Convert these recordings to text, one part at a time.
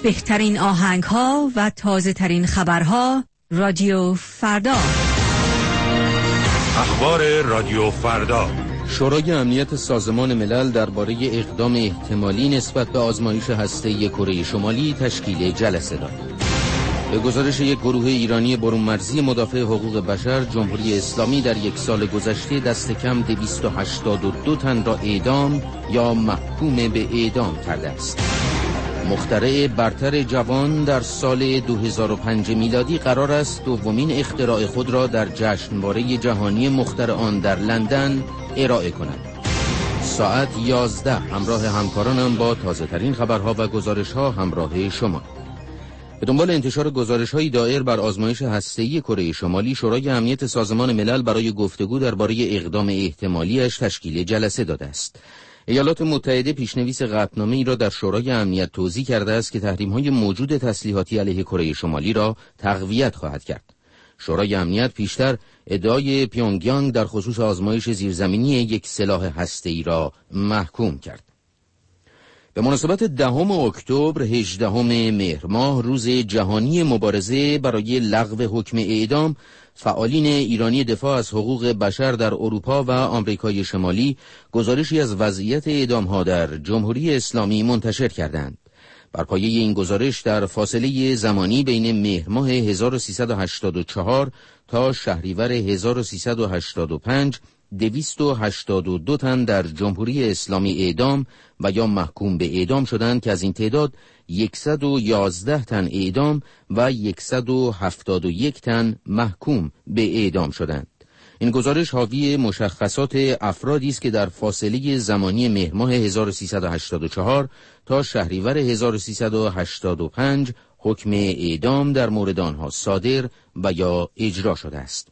بهترین آهنگ‌ها و تازه‌ترین خبرها رادیو فردا. اخبار رادیو فردا. شورای امنیت سازمان ملل درباره اقدام احتمالی نسبت به آزمایش هسته‌ای کره شمالی تشکیل جلسه داد. به گزارش یک گروه ایرانی برون‌مرزی مدافع حقوق بشر، جمهوری اسلامی در یک سال گذشته دست کم 282 تن را اعدام یا محکوم به اعدام کرده است. مخترع برتر جوان در سال 2005 میلادی قرار است دومین اختراع خود را در جشنواره جهانی مخترعان در لندن ارائه کند. ساعت 11 همراه همکارانم با تازه ترین خبرها و گزارش‌ها همراه شما. به دنبال انتشار گزارش‌های دایر بر آزمایش هسته‌ای کره شمالی، شورای امنیت سازمان ملل برای گفتگو درباره اقدام احتمالی‌اش تشکیل جلسه داده است. ایالات متحده پیشنویس قطعنامه‌ای را در شورای امنیت توزیع کرده است که تحریم‌های موجود تسلیحاتی علیه کره شمالی را تقویت خواهد کرد. شورای امنیت پیشتر ادعای پیونگیانگ در خصوص آزمایش زیرزمینی یک سلاح هسته‌ای را محکوم کرد. به مناسبت 10 اکتبر 18 مهر ماه، روز جهانی مبارزه برای لغو حکم اعدام، فعالین ایرانی دفاع از حقوق بشر در اروپا و آمریکای شمالی گزارشی از وضعیت اعدام‌ها در جمهوری اسلامی منتشر کردند. بر پایه این گزارش در فاصله زمانی بین مهر ماه 1384 تا شهریور 1385 282 تن در جمهوری اسلامی اعدام و یا محکوم به اعدام شدند که از این تعداد 111 تن اعدام و 171 تن محکوم به اعدام شدند. این گزارش حاوی مشخصات افرادی است که در فاصله زمانی مهر ماه 1384 تا شهریور 1385 حکم اعدام در مورد آنها صادر و یا اجرا شده است.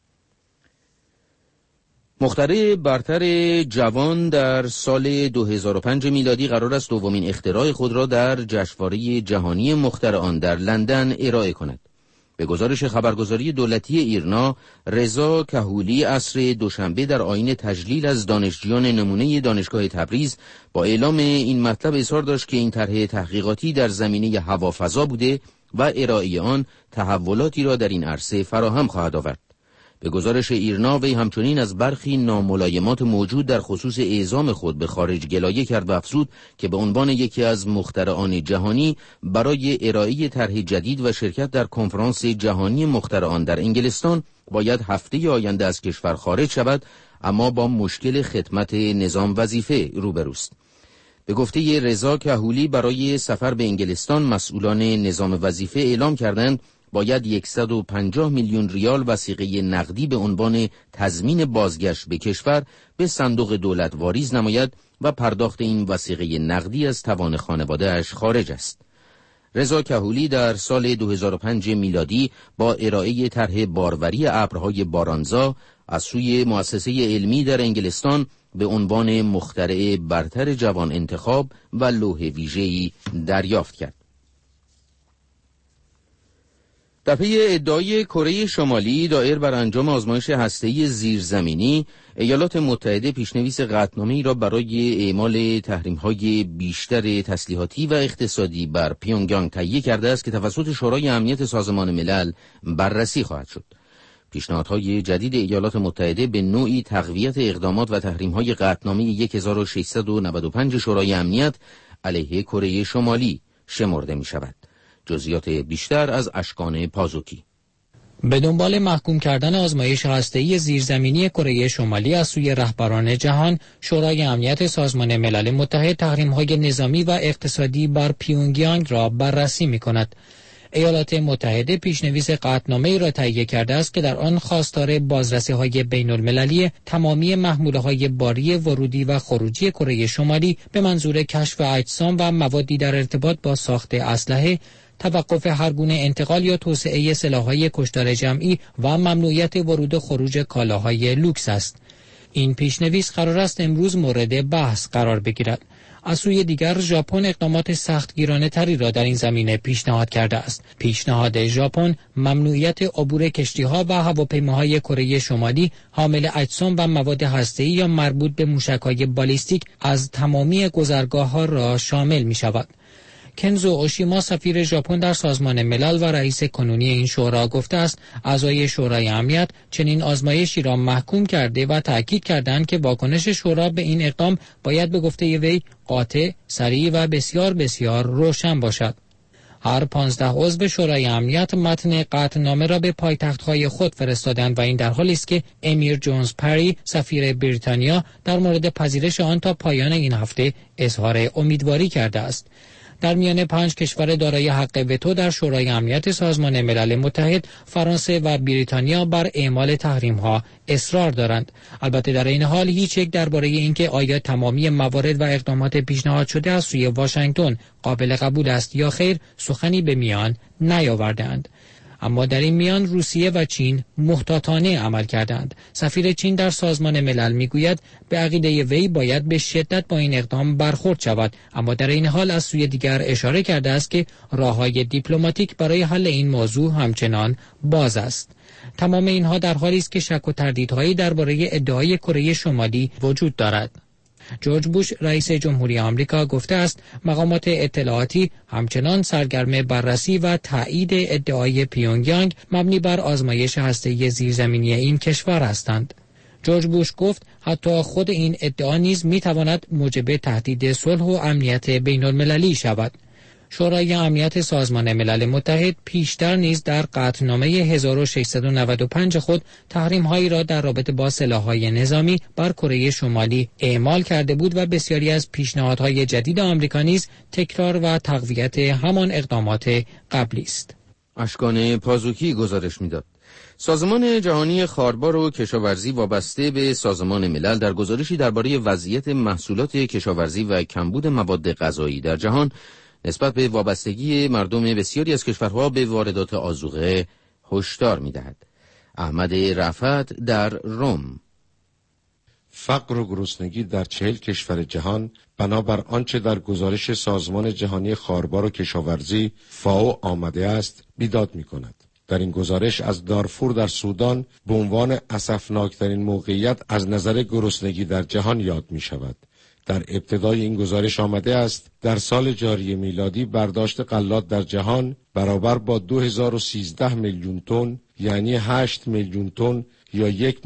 مخترع برتر جوان در سال 2005 میلادی قرار است دومین اختراع خود را در جشنواره جهانی مخترعان در لندن ارائه کند. به گزارش خبرگزاری دولتی ایرنا، رضا کهولی عصر دوشنبه در آیین تجلیل از دانشجویان نمونه دانشگاه تبریز با اعلام این مطلب اظهار داشت که این طرح تحقیقاتی در زمینه هوافضا بوده و ارائه آن تحولاتی را در این عرصه فراهم خواهد آورد. به گزارش ایرنا، وی همچنین از برخی ناملایمات موجود در خصوص اعزام خود به خارج گلایه کرد و افزود که به عنوان یکی از مخترعان جهانی برای ارائه طرح جدید و شرکت در کنفرانس جهانی مخترعان در انگلستان باید هفته آینده از کشور خارج شود، اما با مشکل خدمت نظام وظیفه روبروست. به گفته رضا کهولی، برای سفر به انگلستان مسئولان نظام وظیفه اعلام کردند باید 150 میلیون ریال وثیقه نقدی به عنوان تضمین بازگشت به کشور به صندوق دولت واریز نماید و پرداخت این وثیقه نقدی از توان خانواده‌اش خارج است. رضا کهولی در سال 2005 میلادی با ارائه طرح باروری ابرهای بارانزا از سوی مؤسسه علمی در انگلستان به عنوان مخترع برتر جوان انتخاب و لوح ویژه‌ای دریافت کرد. در پی ادعای کره شمالی دایر بر انجام آزمایش هسته‌ای زیرزمینی، ایالات متحده پیشنویس قطعنامه‌ای را برای اعمال تحریم‌های بیشتر تسلیحاتی و اقتصادی بر پیونگیانگ تهیه کرده است که توسط شورای امنیت سازمان ملل بررسی خواهد شد. پیشنهادهای جدید ایالات متحده به نوعی تقویت اقدامات و تحریم‌های قطعنامه 1695 شورای امنیت علیه کره شمالی شمرده می‌شود. جزئیات بیشتر از اشکان پازوکی. به دنبال محکوم کردن آزمایش هسته‌ای زیرزمینی کره شمالی از سوی رهبران جهان، شورای امنیت سازمان ملل متحد تحریم‌های نظامی و اقتصادی بر پیونگیانگ را بررسی می‌کند. ایالات متحده پیشنویس قطعنامه‌ای را تهیه کرده است که در آن خواستار بازرسی‌های بین‌المللی تمامی محموله‌های باری ورودی و خروجی کره شمالی به منظور کشف اجسام و موادی در ارتباط با ساخت اسلحه، توقف هر گونه انتقال یا توسعه سلاح‌های کشتار جمعی و ممنوعیت ورود و خروج کالاهای لوکس است. این پیشنویس قرار است امروز مورد بحث قرار بگیرد. از سوی دیگر ژاپن اقدامات سختگیرانه تری را در این زمینه پیشنهاد کرده است. پیشنهاد ژاپن ممنوعیت عبور کشتی‌ها و هواپیماهای کره شمالی حامل اجسام و مواد هسته‌ای یا مربوط به موشک‌های بالیستیک از تمامی گذرگاه‌ها را شامل می‌شود. کنزو اوشیما سفیر ژاپن در سازمان ملل و رئیس کنونی این شورا گفته است اعضای شورای امنیت چنین آزمایشی را محکوم کرده و تأکید کردند که واکنش شورا به این اقدام باید به گفته وی قاطع، سریع و بسیار بسیار روشن باشد. هر 15 عضو شورای امنیت متن قطعنامه را به پایتخت‌های خود فرستادند و این در حالی است که امیر جونز پری سفیر بریتانیا در مورد پذیرش آن تا پایان این هفته اظهار امیدواری کرده است. در میان 5 کشور دارای حق وتو در شورای امنیت سازمان ملل متحد، فرانسه و بریتانیا بر اعمال تحریم‌ها اصرار دارند. البته در این حال هیچ یک درباره اینکه آیا تمامی موارد و اقدامات پیشنهاد شده از سوی واشنگتن قابل قبول است یا خیر سخنی به میان نیاوردند. اما در این میان روسیه و چین محتاطانه عمل کردند. سفیر چین در سازمان ملل میگوید به عقیده وی باید به شدت با این اقدام برخورد شود، اما در این حال از سوی دیگر اشاره کرده است که راه‌های دیپلماتیک برای حل این موضوع همچنان باز است. تمام اینها در حالی است که شک و تردیدهایی درباره ادعای کره شمالی وجود دارد. جورج بوش رئیس جمهوری آمریکا گفته است مقامات اطلاعاتی همچنان سرگرم بررسی و تایید ادعای پیونگیانگ مبنی بر آزمایش هسته‌ای زیرزمینی این کشور هستند. جورج بوش گفت حتی خود این ادعا نیز میتواند موجب تهدید صلح و امنیت بین‌المللی شود. شورای امنیت سازمان ملل متحد پیشتر نیز در قطعنامه 1695 خود تحریم‌هایی را در رابطه با سلاح‌های نظامی بر کره شمالی اعمال کرده بود و بسیاری از پیشنهادهای جدید آمریکا نیز تکرار و تقویت همان اقدامات قبلی است. اشکان پازوکی گزارش می‌داد. سازمان جهانی خاربار و کشاورزی وابسته به سازمان ملل در گزارشی درباره وضعیت محصولات کشاورزی و کمبود مواد غذایی در جهان نسبت به وابستگی مردم بسیاری از کشورها به واردات آذوقه هشدار می‌دهد. احمد رفعت در روم. فقر و گرسنگی در 40 کشور جهان بنابر آنچه در گزارش سازمان جهانی خاربار و کشاورزی فائو آمده است بیداد می‌کند. در این گزارش از دارفور در سودان به عنوان اسفناکترین موقعیت از نظر گرسنگی در جهان یاد می‌شود. در ابتدای این گزارش آمده است در سال جاری میلادی برداشت غلات در جهان برابر با 2013 میلیون تن یعنی 8 میلیون تن یا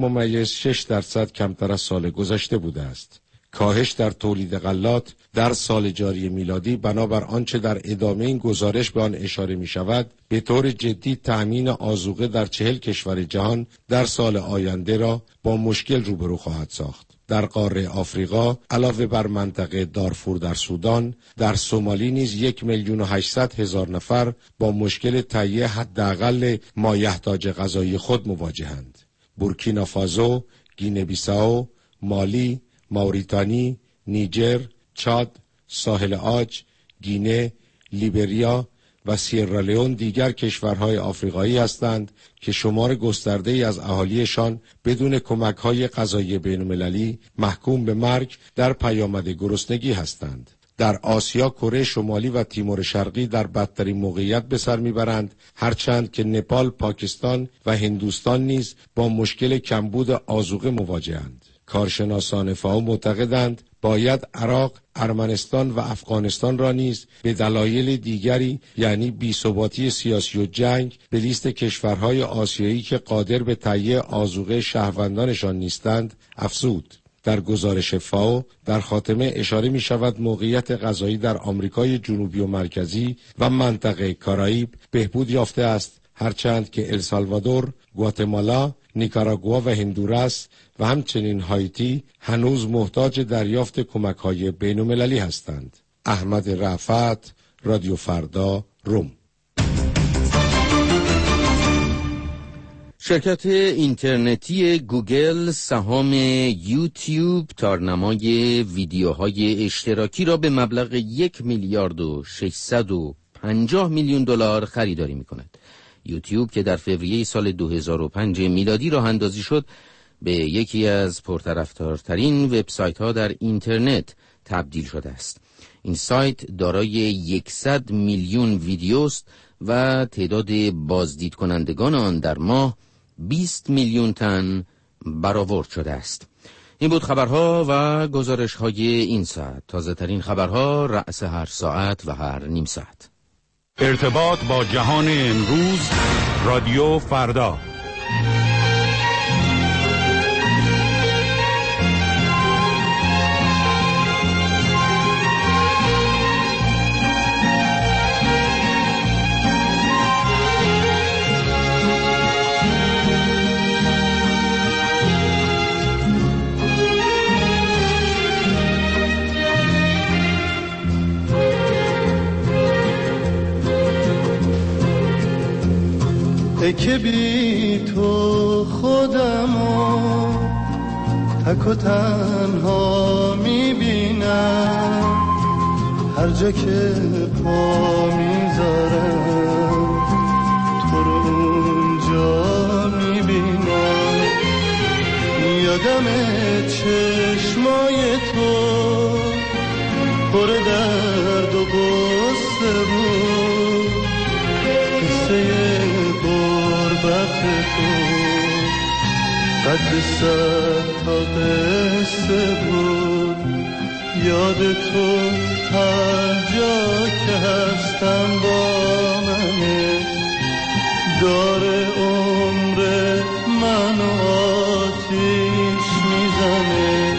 1.6% کمتر از سال گذشته بوده است. کاهش در تولید غلات در سال جاری میلادی بنابر آنچه در ادامه این گزارش به آن اشاره می شود به طور جدی تأمین آذوقه در 40 کشور جهان در سال آینده را با مشکل روبرو خواهد ساخت. در قاره آفریقا علاوه بر منطقه دارفور در سودان، در سومالی نیز 1,800,000 نفر با مشکل تهیه حداقل مایحتاج غذایی خود مواجهند. بورکینافازو، گینه بیساو، مالی، ماوریتانی، نیجر، چاد، ساحل عاج، گینه، لیبریا و سیرالئون دیگر کشورهای آفریقایی هستند که شمار گسترده‌ای از اهالیشان بدون کمک‌های غذایی بین‌المللی محکوم به مرگ در پیامد گرسنگی هستند. در آسیا کره شمالی و تیمور شرقی در بدترین موقعیت به سر میبرند، هرچند که نپال، پاکستان و هندوستان نیز با مشکل کمبود آذوقه مواجهند. کارشناسان فائو معتقدند باید عراق، ارمنستان و افغانستان را نیز به دلایل دیگری یعنی بی‌ثباتی سیاسی و جنگ به لیست کشورهای آسیایی که قادر به تهیه آذوقه شهروندانشان نیستند افزود. در گزارش فائو در خاتمه اشاره می شود موقعیت غذایی در آمریکای جنوبی و مرکزی و منطقه کارائیب بهبود یافته است، هرچند که السالوادور، گواتمالا، نیکاراگوآ و هندوراس و همچنین هایتی هنوز محتاج دریافت کمک‌های بین‌المللی هستند. احمد رفعت، رادیو فردا، روم. شرکت اینترنتی گوگل سهام یوتیوب تارنمای ویدیوهای اشتراکی را به مبلغ 1,650,000,000 دلار خریداری می‌کند. یوتیوب که در فوریه سال 2005 میلادی راه اندازی شد، به یکی از پرطرفدارترین وبسایت‌ها در اینترنت تبدیل شده است. این سایت دارای 100 میلیون ویدیوست و تعداد بازدید کنندگان آن در ماه 20 میلیون تن برآورد شده است. این بود خبرها و گزارش‌های این ساعت. تازه‌ترین خبرها رأس هر ساعت و هر نیم ساعت. ارتباط با جهان امروز، رادیو فردا. که بی تو خودمو تک و تنها میبینم، هر جا که پا میذارم تو رو اونجا میبینم. یادم چشمای تو پر درد و غصه بود، قصه غربت تو قد 100 تا قصه بود. یاد تو هر جا که هستم با منه، داره عمر منو آتیش میزنه.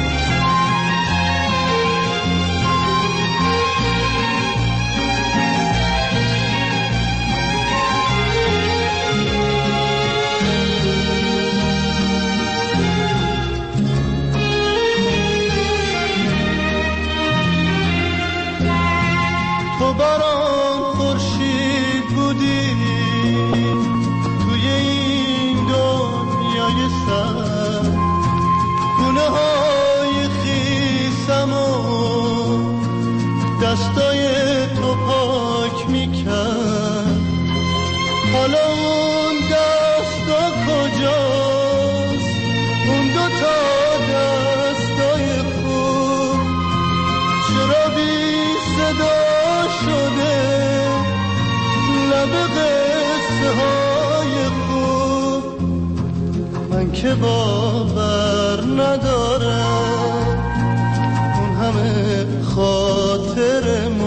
تو برام خورشید بودی توی این دنیای سر، گونه های خیسم و دستای تو پاک میکرد. حالا اون دستا کجاست، اون 2 تا دستای خوب چرا بی صدا شده؟ لب قصه های خوب من که باور ندارم، اون همه خاطرمون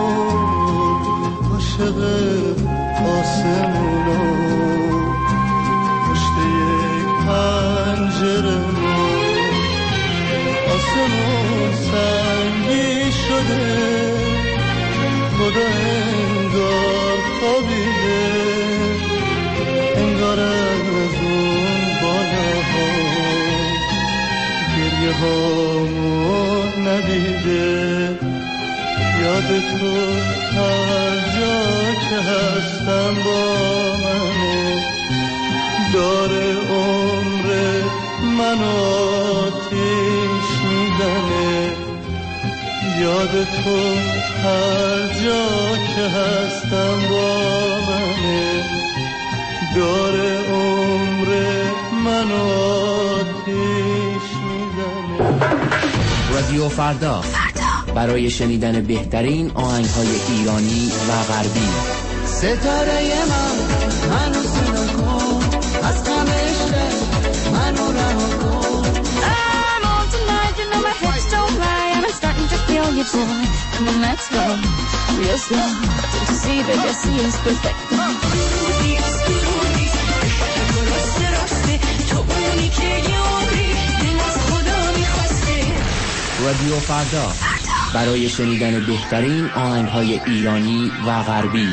عاشق آسمونا پشت یک پنجرمون. آسمون سنگی شده، خدا انگار خوابیده، انگار از اون بالاها گریه هامو ندیده. یاد تو هر جا که هستم با منه، داره عمر منو آتیش میزنه. یاد تو هر جا که هستم با منه، داره عمر منو آتیش میزنه. رادیو فردا برای شنیدن بهترین آهنگ‌های ایرانی و غربی. ستاره منو صدا کن، از غم عشق منو رها کن. I'm on tonight, you know my hips don't lie, and I'm starting to feel you, boy. Come on, let's go real slow to see that your sea is perfect. رادیو فردا برای شنیدن بهترین آهنگ‌های ایرانی و غربی.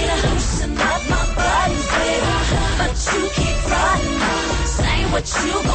You